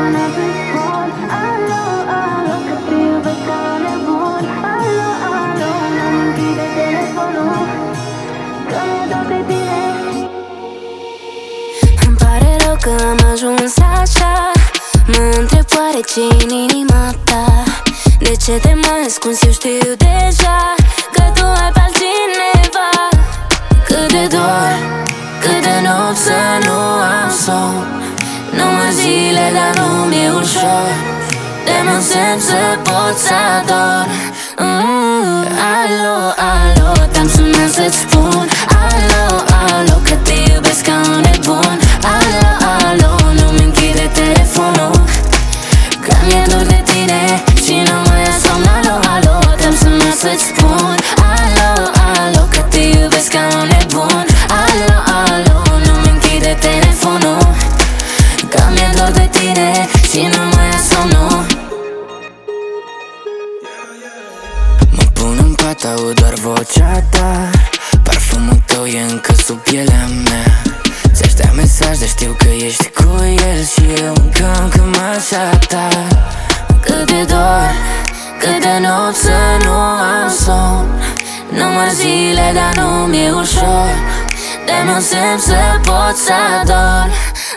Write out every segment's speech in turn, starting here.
sună pe spun. Alo, alo, că te iubesc ca un nebun. Alo, alo, nu-mi închide telefonul, că mi-e dor de tine. Îmi pare rău că am ajuns așa. Mă întreb oare ce-i în inima ta. De ce te mai ascunzi? Eu știu deja că tu ai pe altcineva. Cât de dor, cât de nopți să nu am somn. Număr zile, dar nu-mi e ușor. De mă simt să pot să ador. Alo, alo, te-am sunat să-ți spun. Alo, alo, că te iubesc ca un nebun. Alo, alo, nu-mi închide telefonul, că mi-e dor de tine și nu mai am somn. Alo, alo, te-am sunat să-ți spun. Alo, alo, că te iubesc ca un nebun. Alo, alo, nu-mi închide telefonul, că mi-e dor de tine și nu mai am somnul. Mă pun în pat, aud doar vocea ta. Parfumul tău e încă sub pielea mea. Ți-aș da mesaje, știu că ești cu el și eu încă așa ta. Cât de dor, cât de nopți să nu am somn. Număr zile, dar nu-mi e ușor. De mă simt să pot să ador.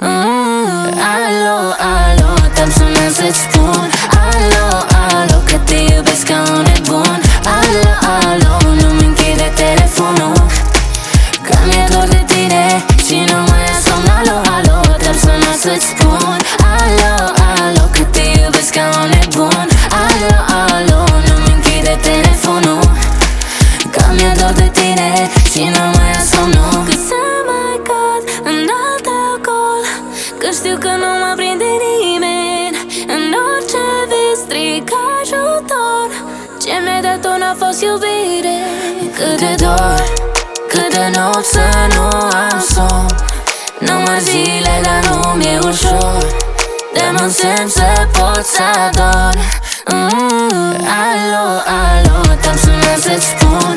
Alo, alo, te-am sunat să-ți spun. Alo, alo, că te iubesc ca un nebun. Alo, alo, nu-mi închide telefonul, că mi-e dor de tine și nu mai am somn. Alo, alo, te-am sunat să-ți spun. Alo, alo, că te iubesc ca un nebun. Alo, alo, nu-mi închide telefonul, că mi-e dor de tine și nu mai am somnul. Cât să mai cad în alt alcool, că știu că nu mă prinde nimeni. În orice vis strig ajutor. Ce mi-ai dat tu n-a fost iubire. Cât de dor, cât de nopți să nu am somn. Număr zile, dar nu-mi e ușor. De mă simt să pot să ador. Alo, alo, te-am sunat să-ți spun.